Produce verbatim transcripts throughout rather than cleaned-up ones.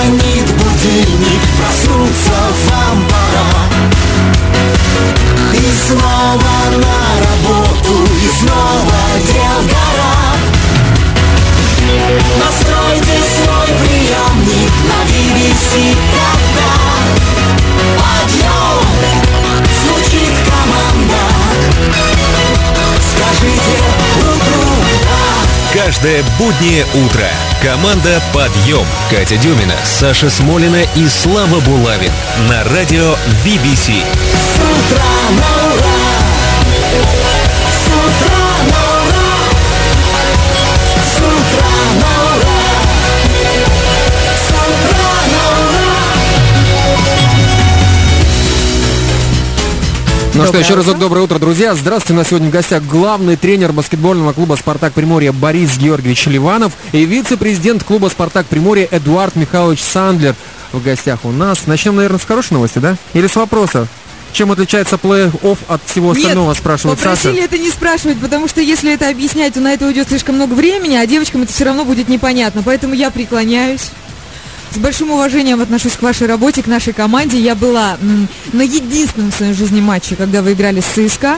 звонит будильник, проснуться вам пора. И снова на работу, и снова дел гора. Настройте свой приемник на би би си, когда подъем, звучит команда. Скажите утру да. Каждое буднее утро команда «Подъем». Катя Дюмина, Саша Смолина и Слава Булавин на радио би би си. С утра на ура, с утра на ура, с утра на ура, с утра на ура. Ну что, еще разок доброе утро, друзья. Здравствуйте, у нас сегодня в гостях главный тренер баскетбольного клуба «Спартак Приморье» Борис Георгиевич Ливанов и вице-президент клуба «Спартак Приморье» Эдуард Михайлович Сандлер в гостях у нас. Начнем, наверное, с хорошей новости, да? Или с вопроса? Чем отличается плей-офф от всего остального, Нет, спрашивает Саша. попросили это не спрашивать, потому что если это объяснять, то на это уйдет слишком много времени, а девочкам это все равно будет непонятно. Поэтому я преклоняюсь. С большим уважением отношусь к вашей работе, к нашей команде. Я была м, на единственном в своей жизни матче, когда вы играли с ЦСКА.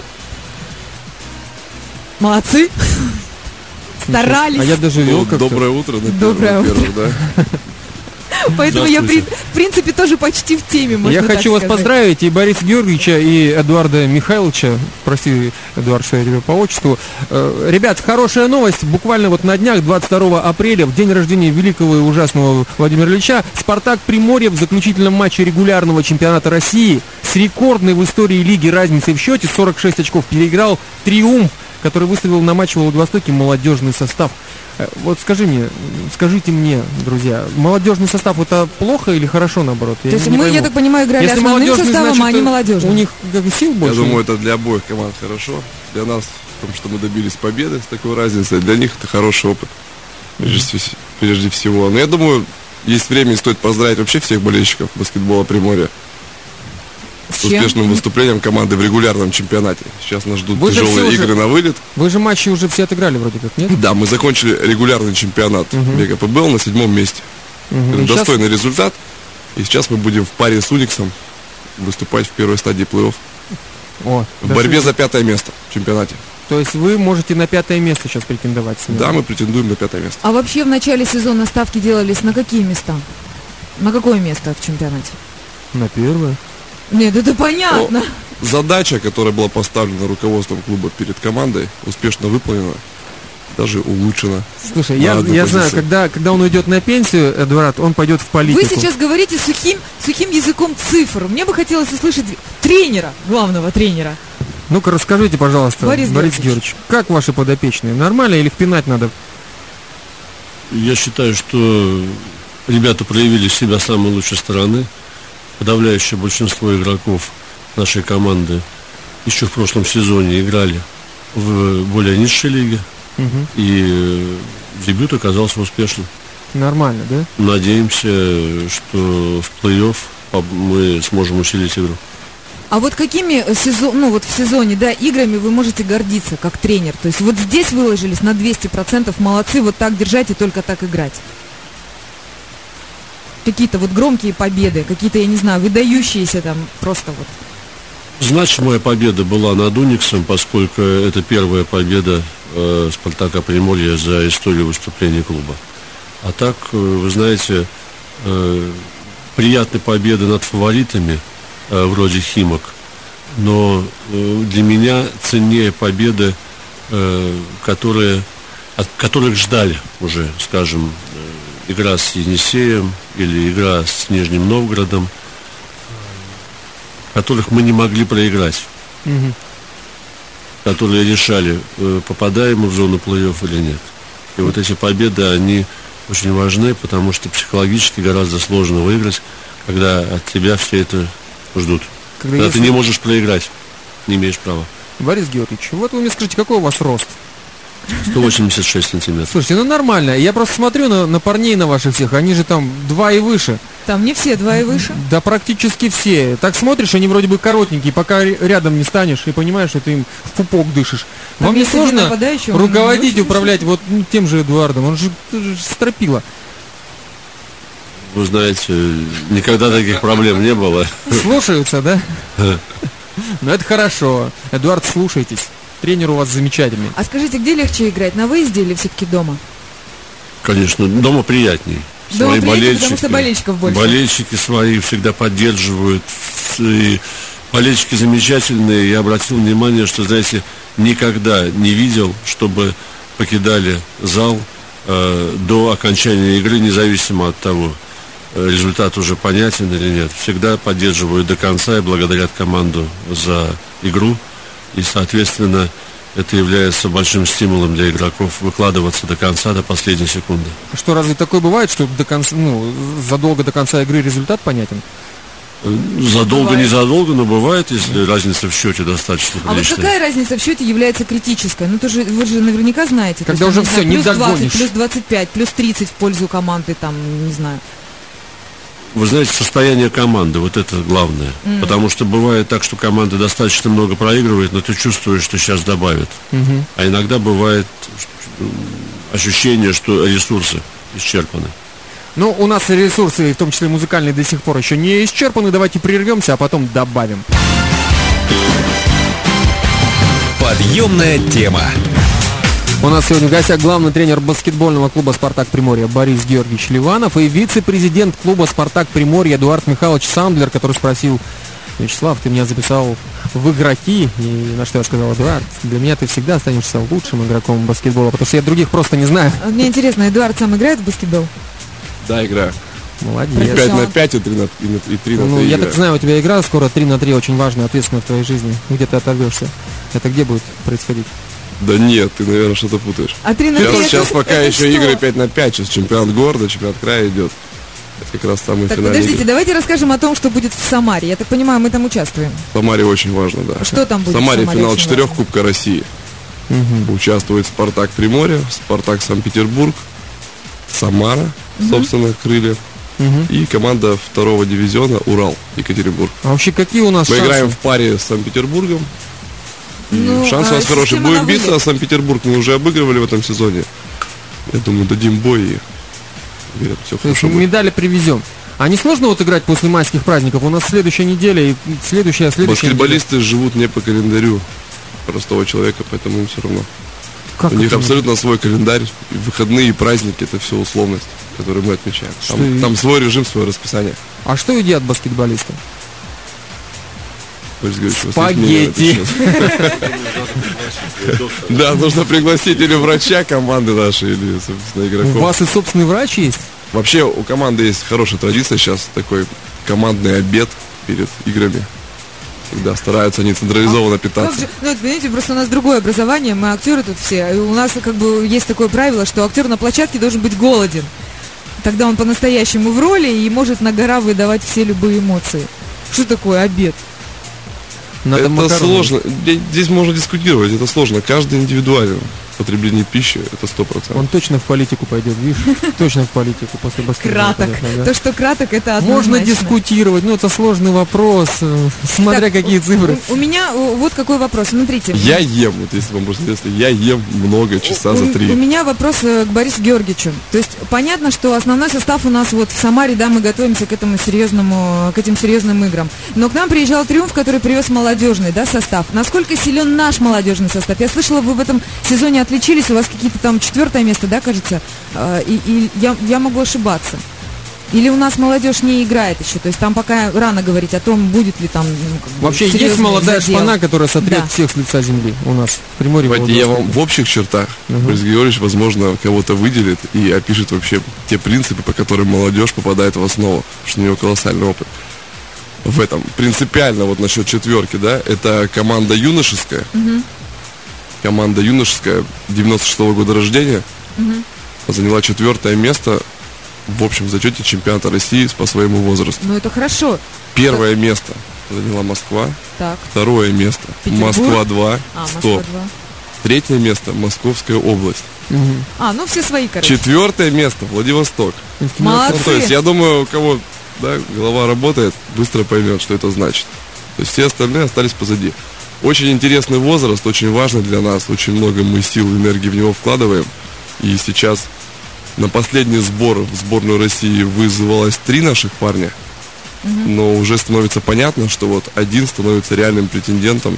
Молодцы. Старались. А я даже вел как-то. Доброе утро. На Доброе первых, утро. первых, да. Поэтому я, при- в принципе, тоже почти в теме, можно Я так хочу вас сказать. поздравить, и Бориса Георгиевича, и Эдуарда Михайловича. Прости, Эдуард, что я тебе по отчеству. Э, Ребят, хорошая новость. Буквально вот на днях, двадцать второго апреля, в день рождения великого и ужасного Владимира Ильича, «Спартак Приморье» в заключительном матче регулярного чемпионата России с рекордной в истории лиги разницей в счете сорок шесть очков переиграл «Триумф», который выставил на матч в Владивостоке молодежный состав. Э, Вот скажи мне, скажите мне, друзья, молодежный состав это плохо или хорошо, наоборот? То есть мы, я так понимаю, играли Если основным молодежный, составом, значит, а они молодежные. У них как бы сил больше. Я думаю, это для обоих команд хорошо. Для нас, потому что мы добились победы с такой разницей. Для них это хороший опыт, прежде, прежде всего. Но я думаю, есть время и стоит поздравить вообще всех болельщиков баскетбола Приморья с Чем? успешным выступлением команды в регулярном чемпионате. Сейчас нас ждут Вы же тяжелые все игры уже- на вылет. Вы же матчи уже все отыграли вроде как, нет? Да, мы закончили регулярный чемпионат Мгм. БКПБЛ на седьмом месте. Мгм. И щас- Достойный результат. И сейчас мы будем в паре с Униксом выступать в первой стадии плей-офф. О, В даже- борьбе за пятое место в чемпионате. То есть вы можете на пятое место сейчас претендовать. смело. Да, мы претендуем на пятое место. А вообще в начале сезона ставки делались на какие места? На какое место в чемпионате? На первое. Нет, это понятно. Задача, которая была поставлена руководством клуба перед командой, успешно выполнена, даже улучшена. Слушай, На я, одной я знаю, позиции. когда, когда он уйдет на пенсию, Эдуард, он пойдет в политику. Вы сейчас говорите сухим, сухим языком цифр. Мне бы хотелось услышать тренера, главного тренера. Ну-ка, расскажите, пожалуйста, Борис Борис, Георгиевич. Георгиевич, как ваши подопечные? Нормально или их пинать надо? Я считаю, что ребята проявили себя с самой лучшей стороны. Подавляющее большинство игроков нашей команды еще в прошлом сезоне играли в более низшей лиге. Мгм. И э, дебют оказался успешным. Нормально, да? Надеемся, что в плей-офф по- мы сможем усилить игру. А вот какими сезон, ну вот в сезоне, да, играми вы можете гордиться как тренер? То есть вот здесь выложились на двести процентов, молодцы, вот так держать и только так играть. Какие-то вот громкие победы, какие-то, я не знаю, выдающиеся там просто вот. Значимая победа была над Униксом, поскольку это первая победа э, Спартака Приморья за историю выступления клуба. А так, э, вы знаете, э, приятные победы над фаворитами, э, вроде Химок, но э, для меня ценнее победы, э, которые, от которых ждали уже, скажем, э, игра с Енисеем или игра с Нижним Новгородом, которых мы не могли проиграть, Мгм. которые решали, э, попадаем мы в зону плей-офф или нет. И вот эти победы, они очень важны, потому что психологически гораздо сложно выиграть, когда от тебя все это ждут. Когда Когда если- ты не можешь проиграть, не имеешь права. Борис Георгиевич, вот вы мне скажите, какой у вас рост? сто восемьдесят шесть сантиметров. Слушайте, ну нормально. Я просто смотрю на, на парней на ваших всех, они же там два и выше. Там не все два и выше. Да практически все. Так смотришь, они вроде бы коротенькие, пока р- рядом не станешь и понимаешь, что ты им в пупок дышишь. Там Вам не есть один сложно нападающий, он руководить, не очень управлять вот ну, тем же Эдуардом? Он же, он же стропила. вы знаете, никогда таких проблем не было. Слушаются, да? Ну, это хорошо. Эдуард, слушайтесь. Тренер у вас замечательный. А скажите, где легче играть, на выезде или все-таки дома? Конечно, дома приятней. Дома приятнее, потому что болельщиков больше. Болельщики свои всегда поддерживают. И болельщики замечательные. Я обратил внимание, что, знаете, никогда не видел, чтобы покидали зал э, до окончания игры, независимо от того, результат уже понятен или нет. Всегда поддерживают до конца и благодарят команду за игру. И, соответственно, это является большим стимулом для игроков выкладываться до конца, до последней секунды. Что, разве такое бывает, что до конца, ну, задолго до конца игры результат понятен? Задолго, бывает. Не задолго, но бывает, если разница в счете достаточно приличная. А вот какая разница в счете является критической? Ну, тоже, вы же наверняка знаете. Когда уже все, не догонишь. двадцать, плюс двадцать пять, плюс тридцать в пользу команды, там, не знаю. Вы знаете, состояние команды, вот это главное. Mm. Потому что бывает так, что команда достаточно много проигрывает, но ты чувствуешь, что сейчас добавят. Mm-hmm. А иногда бывает ощущение, что ресурсы исчерпаны. Ну, у нас ресурсы, в том числе музыкальные, до сих пор еще не исчерпаны. Давайте прервемся, а потом добавим. Подъемная тема. У нас сегодня в гостях главный тренер баскетбольного клуба «Спартак Приморье» Борис Георгиевич Ливанов и вице-президент клуба «Спартак Приморье» Эдуард Михайлович Сандлер, который спросил: Вячеслав, ты меня записал в игроки? И на что я сказал: Эдуард, для меня ты всегда останешься лучшим игроком баскетбола, потому что я других просто не знаю. Мне интересно, Эдуард сам играет в баскетбол? Да, играю. Молодец. пять на пять и три на три на три. Ну, я так знаю, у тебя игра скоро три на три, очень важная, ответственная в твоей жизни. Где ты оторвешься? Это где будет происходить? Да нет, ты, наверное, что-то путаешь. А три на три сейчас, сейчас пока это еще что? Игры пять на пять, сейчас чемпионат города, чемпионат края идет. Это как раз самый Так, финальный. подождите, давайте расскажем о том, что будет в Самаре. Я так понимаю, мы там участвуем. В Самаре очень важно, да. Что там будет в Самаре? В Самаре финал очень четырех важно. Кубка России. Угу. Участвует Спартак Приморье, Спартак Санкт-Петербург, Самара, угу. собственно, крылья. Угу. И команда второго дивизиона Урал, Екатеринбург. А вообще какие у нас Мы шансы? играем в паре с Санкт-Петербургом. Ну, Шансы а у нас хорошие. система Будем на биться, вылет? а Санкт-Петербург мы уже обыгрывали в этом сезоне. Я думаю, дадим бой и верят, все То есть хорошо будет. медали привезем. А не сложно вот играть после майских праздников? У нас следующая неделя и следующая, следующая Баскетболисты живут не по календарю простого человека, поэтому им все равно. неделя. Как У них это? абсолютно свой календарь. Выходные и праздники — это все условность, которую мы отмечаем. Что Там, и- там свой режим, свое расписание. А что едят баскетболисты? Борис Георгиевич, у вас есть мнение на Спагетти. этот счет? Да, нужно пригласить или врача команды нашей, или, собственно, У игроков. вас и собственный врач есть? Вообще у команды есть хорошая традиция сейчас, такой командный обед перед играми. Всегда стараются они централизованно Как питаться. же, ну, это, понимаете, просто у нас другое образование, мы актеры тут все, и у нас как бы есть такое правило, что актер на площадке должен быть голоден. Тогда он по-настоящему в роли и может на гора выдавать все любые эмоции. Что такое обед? Надо Это макароны. сложно. Здесь- Здесь можно дискутировать, это сложно. Каждый индивидуален. Потребление пищи — это сто процентов. Он точно в политику пойдет, видишь? Точно в политику после баскетбола. Краток. пойдет, ага. То, что краток, это Можно однозначно. дискутировать, но это сложный вопрос, э, смотря Так, какие у- цифры. У, у меня э, вот какой вопрос. Смотрите. Я ем, вот если вам просто интересно, я ем много, часа у, за у три. меня вопрос э, к Борису Георгиевичу. То есть понятно, что основной состав у нас вот в Самаре, да, мы готовимся к этому серьезному, к этим серьезным играм. Но к нам приезжал Триумф, который привез молодежный, да, состав. Насколько силен наш молодежный состав? Я слышала, вы в этом сезоне отличились, у вас какие-то там четвертое место, да, кажется? Э, И, и я, я могу ошибаться. Или у нас молодежь не играет еще? То есть там пока рано говорить о том, будет ли там ну, как бы, Вообще есть серьезный молодая задел. шпана, которая сотрет Да. всех с лица земли у нас в Приморье. Давайте я вам Владивостоке. в общих чертах, Мгм. Борис Георгиевич, возможно, кого-то выделит и опишет вообще те принципы, по которым молодежь попадает в основу, потому что у него колоссальный опыт. В этом принципиально вот насчет четверки, да, это команда юношеская, Мгм. команда юношеская девяносто шестого года рождения, Мгм. заняла четвертое место в общем зачете чемпионата России по своему возрасту. Ну это хорошо. Первое место заняла Москва, Так. второе место Петербург. Москва-два, А, сто. Москва два. Третье место Московская область. Мгм. А, ну все свои, короче. Четвертое место Владивосток. Молодцы. Ну, то есть я думаю, у кого да, голова работает, быстро поймет, что это значит. То есть все остальные остались позади. Очень интересный возраст, очень важный для нас. Очень много мы сил, энергии в него вкладываем. И сейчас на последний сбор в сборную России вызывалось три наших парня, но уже становится понятно, что вот один становится реальным претендентом,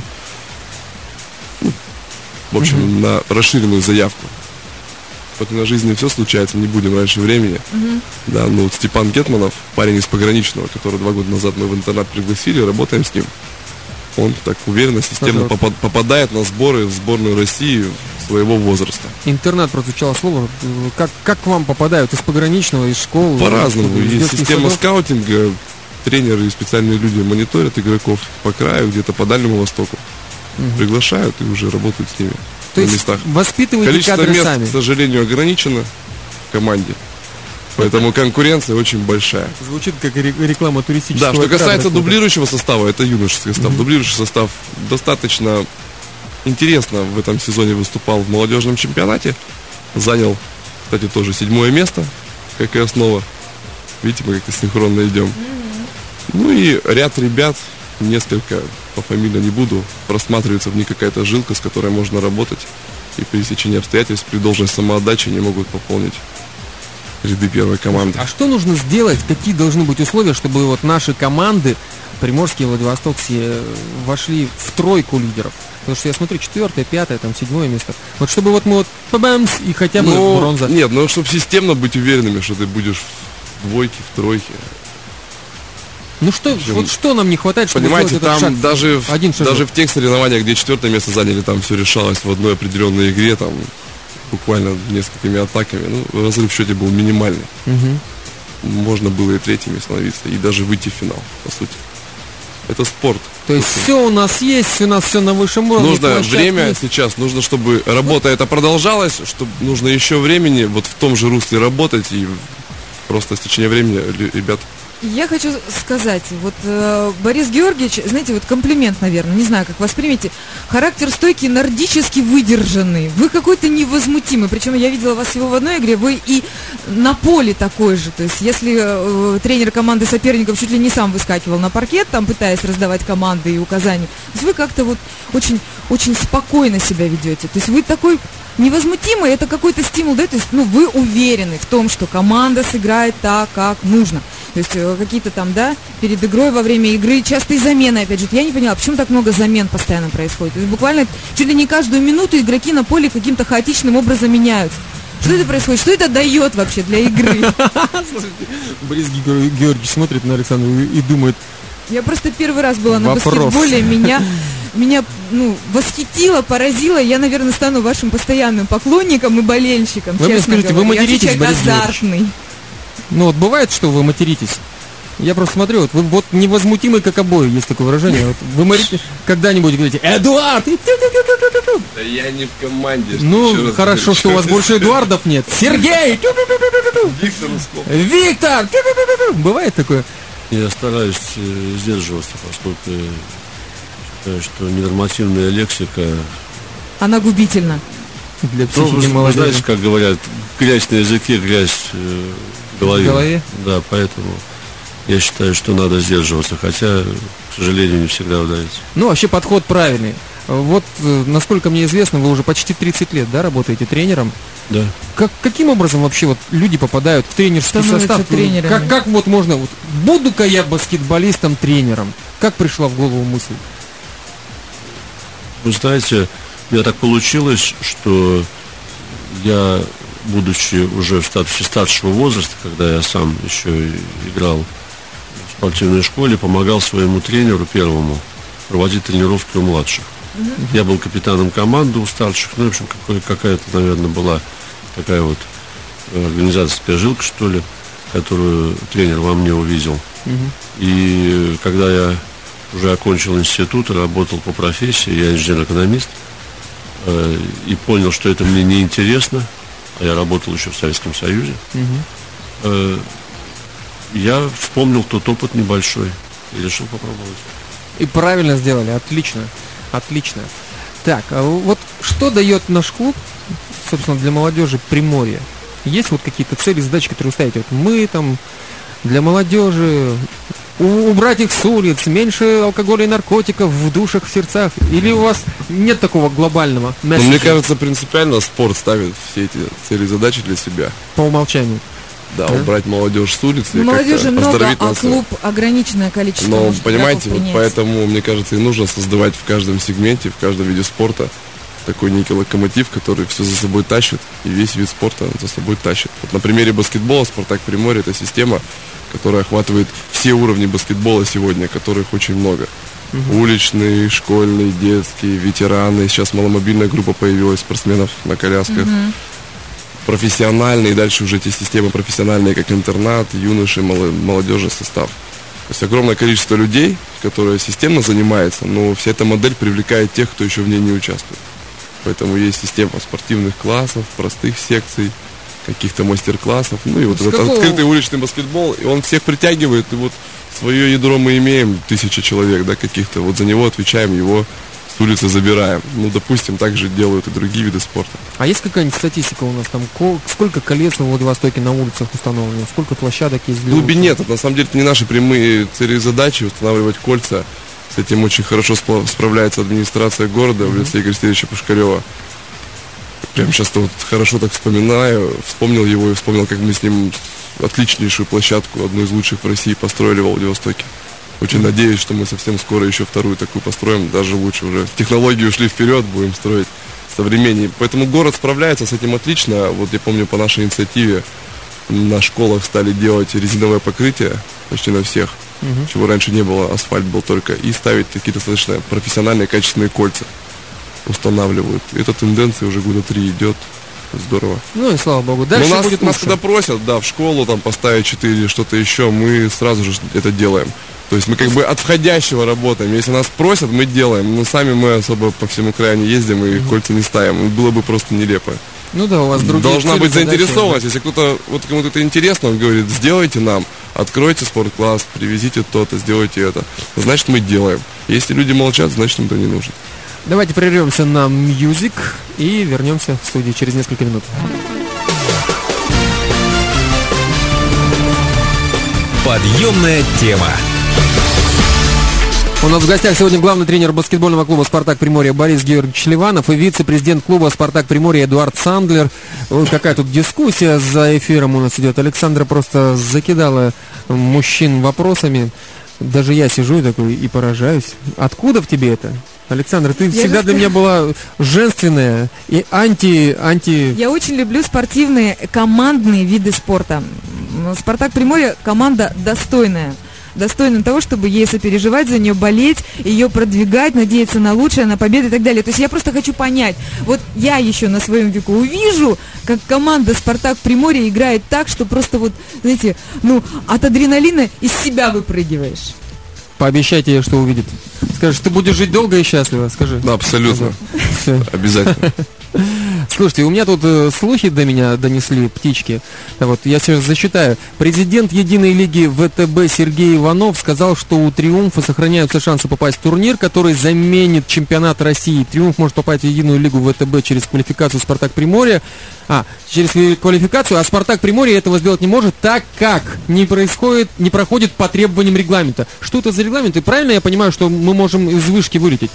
ну, в общем, Мгм. на расширенную заявку. Вот на жизни все случается, не будем раньше времени. Да, ну вот Степан Гетманов, парень из пограничного, который два года назад мы в интернат пригласили, работаем с ним. Он так уверенно, системно Пожалуйста. попад- попадает на сборы в сборную России своего возраста. Интернат прозвучало слово. Как, как к вам попадают? Из пограничного, из школ? По-разному. из Есть детских система садов? скаутинга, тренеры и специальные люди мониторят игроков по краю, где-то по Дальнему Востоку. Мгм. Приглашают и уже работают с ними То на есть местах. воспитываете Количество кадры мест, сами. к сожалению, ограничено в команде. Поэтому конкуренция очень большая. Звучит как ре- реклама туристического Да, что оператора касается какого-то. дублирующего состава, это юношеский состав. Мгм. Дублирующий состав достаточно интересно в этом сезоне выступал в молодежном чемпионате. Занял, кстати, тоже седьмое место, как и основа. Видите, мы как-то синхронно идем. Ну и ряд ребят, несколько, по фамилии не буду, просматривается в них какая-то жилка, с которой можно работать. И при стечении обстоятельств, при должной самоотдаче не могут пополнить ряды первой команды. А что нужно сделать, какие должны быть условия, чтобы вот наши команды, Приморские, Владивосток, все э, вошли в тройку лидеров? Потому что я смотрю, четвертое, пятое, там, седьмое место. Вот чтобы вот мы вот побамс и хотя бы Ну, бронза. нет, ну чтобы системно быть уверенными, что ты будешь в двойке, в тройке. Ну что, общем, вот что нам не хватает, чтобы Понимаете, сделать этот там шаг? даже, в, Один шажок. даже в тех соревнованиях, где четвертое место заняли, там все решалось в одной определенной игре, там буквально несколькими атаками. Ну, разрыв в счете был минимальный. Мгм. Можно было и третьими становиться, и даже выйти в финал, по сути. Это спорт. То есть все у нас есть, у нас все на высшем уровне. Нужно площадки время есть. сейчас, нужно, чтобы работа эта продолжалась, чтобы нужно еще времени вот в том же русле работать, и просто с течением времени лю- ребят. Я хочу сказать, вот э, Борис Георгиевич, знаете, вот комплимент, наверное, не знаю, как воспримете. Характер стойкий, нордически выдержанный. Вы какой-то невозмутимый. Причем я видела вас всего в одной игре, вы и на поле такой же. То есть, если э, тренер команды соперников чуть ли не сам выскакивал на паркет, там пытаясь раздавать команды и указания, то есть вы как-то вот очень, очень спокойно себя ведете. То есть вы такой невозмутимый, это какой-то стимул, да, то есть, ну, вы уверены в том, что команда сыграет так, как нужно. То есть э, какие-то там, да, перед игрой, во время игры, частые замены, опять же. Я не поняла, почему так много замен постоянно происходит. То есть буквально чуть ли не каждую минуту игроки на поле каким-то хаотичным образом меняются. Что это происходит? Что это дает вообще для игры? Борис Геор- Георгиевич смотрит на Александру и, и думает, Я просто первый раз была на Вопрос. баскетболе, меня, меня ну, восхитило, поразило. Я, наверное, стану вашим постоянным поклонником и болельщиком, Вы мне честно скажите, вы говоря. Я материтесь, человек Борис Георгиевич? азартный. ну вот бывает, что вы материтесь. Я просто смотрю, вот вы вот невозмутимый, как обои, есть такое выражение. Вот вы морите, когда-нибудь говорите, Эдуард! И тю-тю-тю-тю-тю-тю. Да я не в команде. Ну, хорошо, что у вас больше Эдуардов нет. Сергей! Тю-тю-тю-тю-тю. Виктор Усков. Виктор! Тю-тю-тю-тю-тю. Бывает такое? Я стараюсь э, сдерживаться, поскольку я считаю, что ненормативная лексика. Она губительна. Для Ну, психики вы, вы молодежи. знаете, как говорят, грязь на языке, грязь э, в голове. В голове? Да, поэтому я считаю, что надо сдерживаться, хотя, к сожалению, не всегда удается. Ну, вообще подход правильный. Вот, э, насколько мне известно, вы уже почти тридцать лет, да, работаете тренером. Да. Как, каким образом вообще вот люди попадают в тренерский Становятся состав? тренерами. Как, как вот можно, вот, буду-ка я баскетболистом-тренером? Как пришла в голову мысль? Вы знаете, у меня так получилось, что я, будучи уже в статусе старшего возраста, когда я сам еще и играл в спортивной школе, помогал своему тренеру первому проводить тренировки у младших. Я был капитаном команды у старших, ну, в общем, какой- какая-то, наверное, была такая вот э, организаторская жилка, что ли, которую тренер во мне увидел. И э, когда я уже окончил институт и работал по профессии, я инженер-экономист, э, и понял, что это мне неинтересно, а я работал еще в Советском Союзе, э, я вспомнил тот опыт небольшой и решил попробовать. И правильно сделали, отлично, отлично. Так, а вот что дает наш клуб, собственно, для молодежи Приморья? Есть вот какие-то цели, задачи, которые вы ставите? Вот мы там для молодежи у- убрать их с улиц, меньше алкоголя и наркотиков в душах, в сердцах? Или у вас нет такого глобального Но месседжа мне кажется, принципиально спорт ставит все эти цели и задачи для себя. по умолчанию? Да, Да? убрать молодежь с улицы. и Молодежи как-то много, оздоровить а нас. клуб ограниченное количество. Но, может, понимаете, игроков вот принять. поэтому, мне кажется, и нужно создавать в каждом сегменте, в каждом виде спорта такой некий локомотив, который все за собой тащит, и весь вид спорта за собой тащит. Вот на примере баскетбола «Спартак Приморье» — это система, которая охватывает все уровни баскетбола сегодня, которых очень много. Уличный, школьный, детский, ветераны. Сейчас маломобильная группа появилась спортсменов на колясках. Профессиональные, и дальше уже те системы профессиональные, как интернат, юноши, мало- молодежный состав. То есть огромное количество людей, которые системно занимаются, но вся эта модель привлекает тех, кто еще в ней не участвует. Поэтому есть система спортивных классов, простых секций, каких-то мастер-классов, ну и вот С этот какого- открытый уличный баскетбол, и он всех притягивает, и вот свое ядро мы имеем, тысячи человек, да, каких-то, вот за него отвечаем, его с улицы забираем. Ну, допустим, так же делают и другие виды спорта. А есть какая-нибудь статистика у нас там? Ко- Сколько колец в Владивостоке на улицах установлено? Сколько площадок есть В для клубе улиц? нет, это на самом деле это не наши прямые цели и задачи устанавливать кольца. С этим очень хорошо спла- справляется администрация города в лице Игоря Сергеевича Пушкарева. Прям сейчас вот хорошо так вспоминаю, вспомнил его и вспомнил, как мы с ним отличнейшую площадку, одну из лучших в России, построили в Владивостоке. Очень надеюсь, что мы совсем скоро еще вторую такую построим, даже лучше уже. Технологии ушли вперед, будем строить современнее. Поэтому город справляется с этим отлично. Вот я помню, по нашей инициативе на школах стали делать резиновое покрытие почти на всех, чего раньше не было, асфальт был только, и ставить такие достаточно профессиональные качественные кольца устанавливают. Эта тенденция уже года три идет. Здорово. Ну и слава богу. Но Дальше нас, будет нас лучше. когда просят, да, в школу там поставить четыре или что-то еще, мы сразу же это делаем. То есть мы как бы от входящего работаем. Если нас просят, мы делаем. Но сами мы особо по всему краю не ездим и кольца не ставим. Было бы просто нелепо. Ну да, у вас другие Должна цели, быть задачи. заинтересованность. Если кто-то, вот кому-то это интересно, он говорит, сделайте нам, откройте спорткласс, привезите то-то, сделайте это. Значит, мы делаем. Если люди молчат, значит, им это не нужно. Давайте прервемся на мьюзик и вернемся в студию через несколько минут. Подъемная тема. У нас в гостях сегодня главный тренер баскетбольного клуба «Спартак Приморье» Борис Георгиевич Ливанов и вице-президент клуба «Спартак Приморье» Эдуард Сандлер. Вот какая тут дискуссия за эфиром у нас идет. Александра просто закидала мужчин вопросами. Даже я сижу и такой и поражаюсь. Откуда в тебе это? Александра, ты Я всегда же для меня была женственная и анти... анти... Я очень люблю спортивные командные виды спорта. М, «Спартак Приморье» команда достойная. Достойна того, чтобы ей сопереживать за нее, болеть, ее продвигать, надеяться на лучшее, на победу и так далее. То есть я просто хочу понять, вот я еще на своем веку увижу, как команда «Спартак Приморье» играет так, что просто вот, знаете, ну, от адреналина из себя выпрыгиваешь. Пообещайте ей, что увидит. Скажешь, ты будешь жить долго и счастливо, скажи. Да, абсолютно. Всё. Обязательно. Слушайте, у меня тут э, слухи до меня донесли, птички. Вот, я сейчас зачитаю. Президент Единой лиги ВТБ Сергей Иванов сказал, что у «Триумфа» сохраняются шансы попасть в турнир, который заменит чемпионат России. «Триумф» может попасть в Единую лигу ВТБ через квалификацию «Спартак Приморье». А, через квалификацию, а «Спартак Приморье» этого сделать не может, так как не происходит, не проходит по требованиям регламента. Что это за регламент? И правильно я понимаю, что мы можем из вышки вылететь?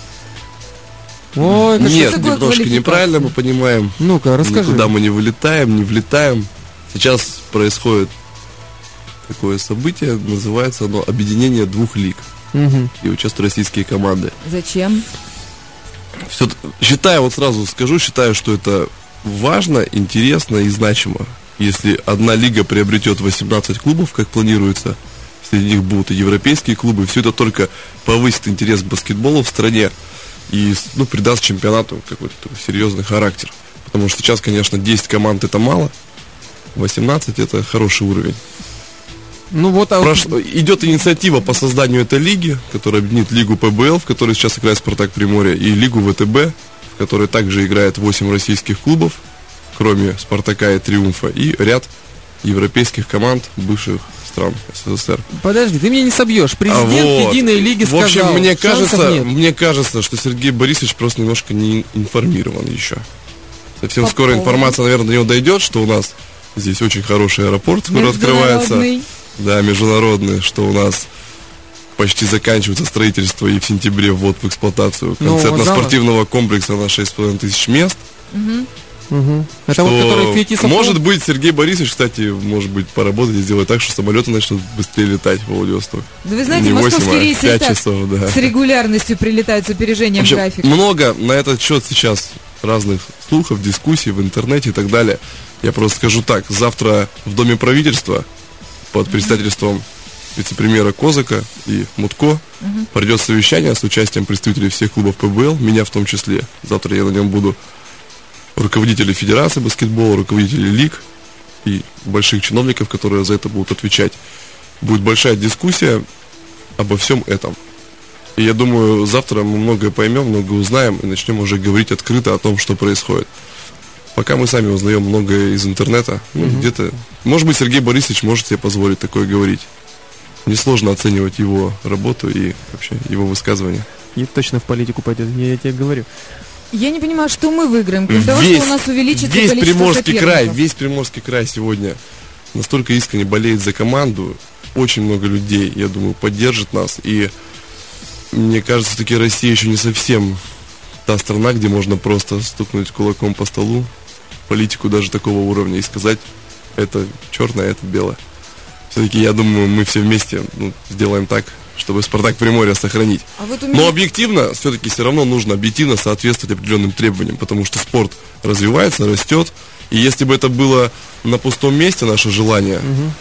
Ой, как Нет, такое немножко квалификация? неправильно мы понимаем. Ну-ка, расскажи. Никуда мы не вылетаем, не влетаем. Сейчас происходит такое событие, называется оно «Объединение двух лиг». Мгм. И участвуют российские команды. Зачем? Все, считаю, вот сразу скажу, считаю, что это важно, интересно и значимо. Если одна лига приобретет восемнадцать клубов, как планируется, среди них будут и европейские клубы, все это только повысит интерес к баскетболу в стране и, ну, придаст чемпионату какой-то серьезный характер. Потому что сейчас, конечно, десять команд это мало, восемнадцать это хороший уровень. Ну вот, а вот- Прош- Идет инициатива по созданию этой лиги, которая объединит лигу ПБЛ, в которой сейчас играет «Спартак Приморье», и лигу ВТБ, в которой также играет восемь российских клубов, кроме «Спартака» и «Триумфа», и ряд европейских команд бывших стран СССР. подожди, ты меня не собьешь. Президент А вот. Единой лиги В сказал, общем, мне шансов кажется, нет. мне кажется, что Сергей Борисович просто немножко не информирован еще. Совсем По скоро поводу. информация, наверное, до него дойдет, что у нас здесь очень хороший аэропорт скоро открывается. Международный. Да, международный, что у нас почти заканчивается строительство, и в сентябре ввод в эксплуатацию Нового концертно-спортивного комплекса на шесть с половиной тысяч мест. Угу. Это Что, вот который Фетисов. может быть, Сергей Борисович, кстати, может быть, поработать и сделать так, что самолеты начнут быстрее летать в Владивосток. Да вы знаете, Не восемь, московские а рейсы и пять так часов, да. с регулярностью прилетают с опережением В общем, графика. много на этот счет сейчас разных слухов, дискуссий в интернете и так далее. Я просто скажу так, завтра в Доме правительства под председательством вице-премьера Козака и Мутко пройдет совещание с участием представителей всех клубов пэ бэ эл, меня в том числе. Завтра я на нем буду, руководители Федерации баскетбола, руководители лиг и больших чиновников, которые за это будут отвечать. Будет большая дискуссия обо всем этом. И я думаю, завтра мы многое поймем, многое узнаем и начнем уже говорить открыто о том, что происходит. Пока мы сами узнаем многое из интернета, ну, Мгм. где-то... Может быть, Сергей Борисович может себе позволить такое говорить. Несложно оценивать его работу и вообще его высказывания. И точно в политику пойдет, я тебе говорю. Я не понимаю, что мы выиграем, кроме того, что у нас увеличится весь количество Приморский край, соперников. весь Приморский край сегодня настолько искренне болеет за команду. Очень много людей, я думаю, поддержит нас. И мне кажется, таки Россия еще не совсем та страна, где можно просто стукнуть кулаком по столу политику даже такого уровня и сказать, это черное, это белое. Все-таки, я думаю, мы все вместе ну, сделаем так, чтобы Спартак Приморье сохранить. А вот у меня... Но объективно, все-таки все равно нужно объективно соответствовать определенным требованиям, потому что спорт развивается, растет. И если бы это было на пустом месте, наше желание,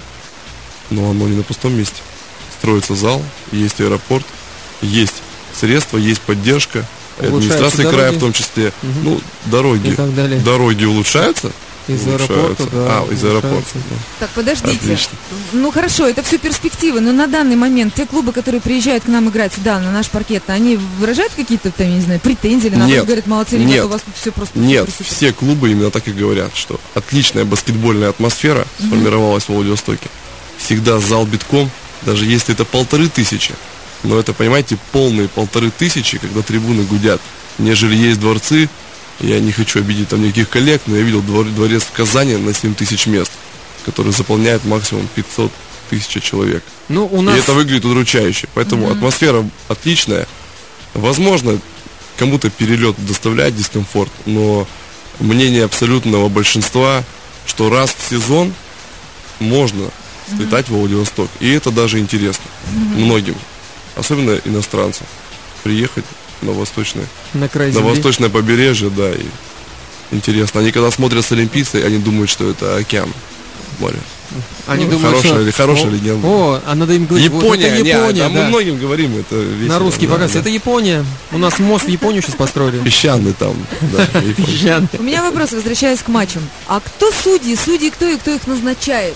но оно не на пустом месте. Строится зал, есть аэропорт, есть средства, есть поддержка, Улучшаются администрации дороги. края в том числе. Мгм. Ну, дороги. И так далее. Дороги улучшаются? Из Улучшаются. аэропорта, да. А, из аэропорта. улучшаются. да. Так, подождите. Отлично. Ну хорошо, это все перспективы, но на данный момент те клубы, которые приезжают к нам играть сюда, на наш паркет, они выражают какие-то там, я не знаю, претензии, или наоборот Нет. говорят, молодцы, ребята, Нет. у вас тут все просто Нет, супер-супер. все клубы именно так и говорят, что отличная баскетбольная атмосфера сформировалась в Владивостоке. Всегда зал битком, даже если это полторы тысячи. Но это, понимаете, полные полторы тысячи, когда трибуны гудят. Нежели есть дворцы, я не хочу обидеть там никаких коллег, но я видел двор- дворец в Казани на семь тысяч мест, который заполняет максимум пятьсот тысяч человек. Ну, у нас... И это выглядит удручающе. Поэтому атмосфера отличная. Возможно, кому-то перелет доставляет дискомфорт, но мнение абсолютного большинства, что раз в сезон можно слетать в Владивосток. И это даже интересно многим, особенно иностранцам, приехать на восточное, на край на земли. восточное побережье, да, и интересно. Они когда смотрят с Олимпийцы, они думают, что это океан, море. Они Ну, думают, хорошая что... ли- хорошая О, легенда. О, а надо им говорить, вот Япония, это не, Япония, а мы да. многим говорим, это весело. На русский да, показ. да. Это Япония. У нас мост в Японию сейчас построили. Песчаный там, да, Япония. Песчаный. У меня вопрос, возвращаясь к матчам. А кто судьи? Судьи кто и кто их назначает?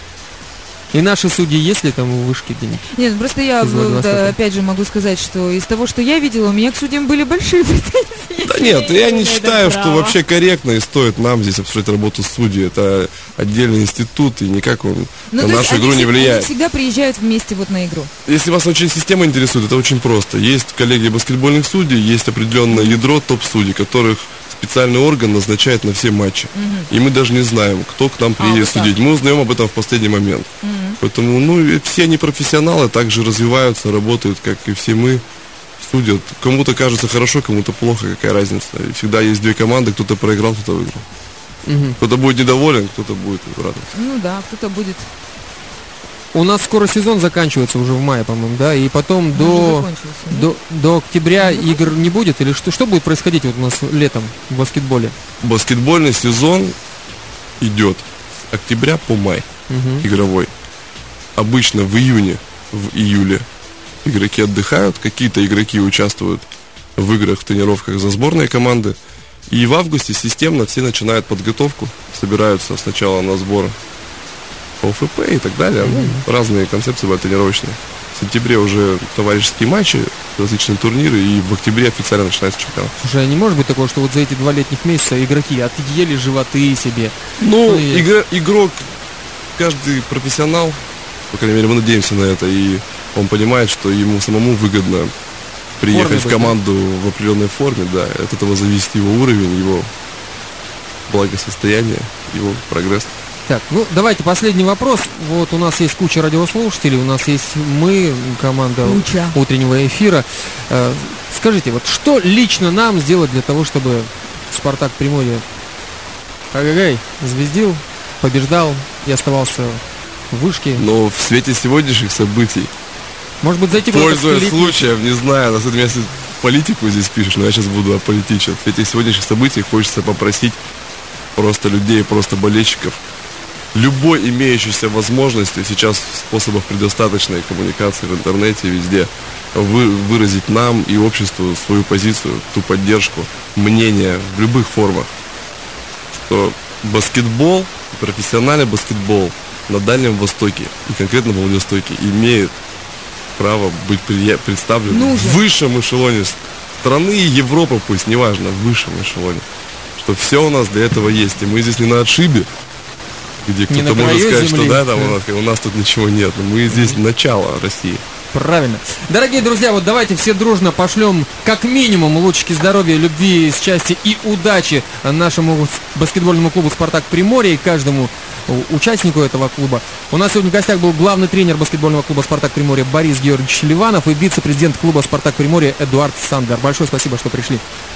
И наши судьи есть ли там у вышки где-нибудь? Нет, ну просто я, Из в- Владивостока. да, опять же, могу сказать, что из того, что я видела, у меня к судьям были большие претензии. Да нет, я не Это считаю, что право. вообще корректно и стоит нам здесь обсуждать работу судей. Это отдельный институт, и никак он Ну, на то есть нашу они игру не всегда- влияет. Они всегда приезжают вместе вот на игру. Если вас очень система интересует, это очень просто. Есть коллегия баскетбольных судей, есть определенное ядро топ-судей, которых специальный орган назначает на все матчи. И мы даже не знаем, кто к нам приедет вот так. судить. Мы узнаем об этом в последний момент. Поэтому, ну, и все они профессионалы, также развиваются, работают, как и все мы, судят. Кому-то кажется хорошо, кому-то плохо, какая разница. И всегда есть две команды, кто-то проиграл, кто-то выиграл. Мгм. Кто-то будет недоволен, кто-то будет рад. Ну да, кто-то будет У нас скоро сезон заканчивается уже в мае, по-моему, да? И потом уже до, закончился, нет? до, до октября игр не будет? Или что, что будет происходить вот у нас летом в баскетболе? Баскетбольный сезон идет с октября по май, Мгм. игровой. Обычно в июне, в июле игроки отдыхают, какие-то игроки участвуют в играх, в тренировках за сборные команды. И в августе системно все начинают подготовку, собираются сначала на сбор по О Ф П и так далее. Ну, разные концепции бывают тренировочные. В сентябре уже товарищеские матчи, различные турниры, и в октябре официально начинается чемпионат. Слушай, а не может быть такого, что вот за эти два летних месяца игроки отъели животы себе? Ну, Ну, и- игра- игрок, каждый профессионал, по крайней мере, мы надеемся на это, и он понимает, что ему самому выгодно приехать Форме в быть, команду в определенной форме, да, от этого зависит его уровень, его благосостояние, его прогресс. Так, ну давайте последний вопрос. Вот у нас есть куча радиослушателей, у нас есть мы, команда Куча. утреннего эфира. Э, скажите, вот что лично нам сделать для того, чтобы Спартак Приморье ай-гай-гай, звездил, побеждал и оставался в вышке? Но в свете сегодняшних событий, Может быть, зайти куда-то в пользуясь элитный- случаем, не знаю, на самом деле, если политику здесь пишешь, но я сейчас буду аполитичен. В свете сегодняшних событий хочется попросить просто людей, просто болельщиков, любой имеющейся возможности, сейчас способов предостаточной коммуникации в интернете, везде, вы, выразить нам и обществу свою позицию, ту поддержку, мнение в любых формах, что баскетбол, профессиональный баскетбол на Дальнем Востоке и конкретно в Владивостоке имеет право быть прия- представлен Нужен. в высшем эшелоне страны и Европы, пусть, неважно, в высшем эшелоне. Что все у нас для этого есть. И мы здесь не на отшибе, где Не кто-то на может краю сказать, земли. что да, там Да. у нас, у нас тут ничего нет. Но мы здесь начало России. Правильно. Дорогие друзья, вот давайте все дружно пошлем как минимум лучики здоровья, любви, счастья и удачи нашему баскетбольному клубу «Спартак Приморье» и каждому участнику этого клуба. У нас сегодня в гостях был главный тренер баскетбольного клуба «Спартак Приморье» Борис Георгиевич Ливанов и вице-президент клуба «Спартак Приморье» Эдуард Сандер. Большое спасибо, что пришли.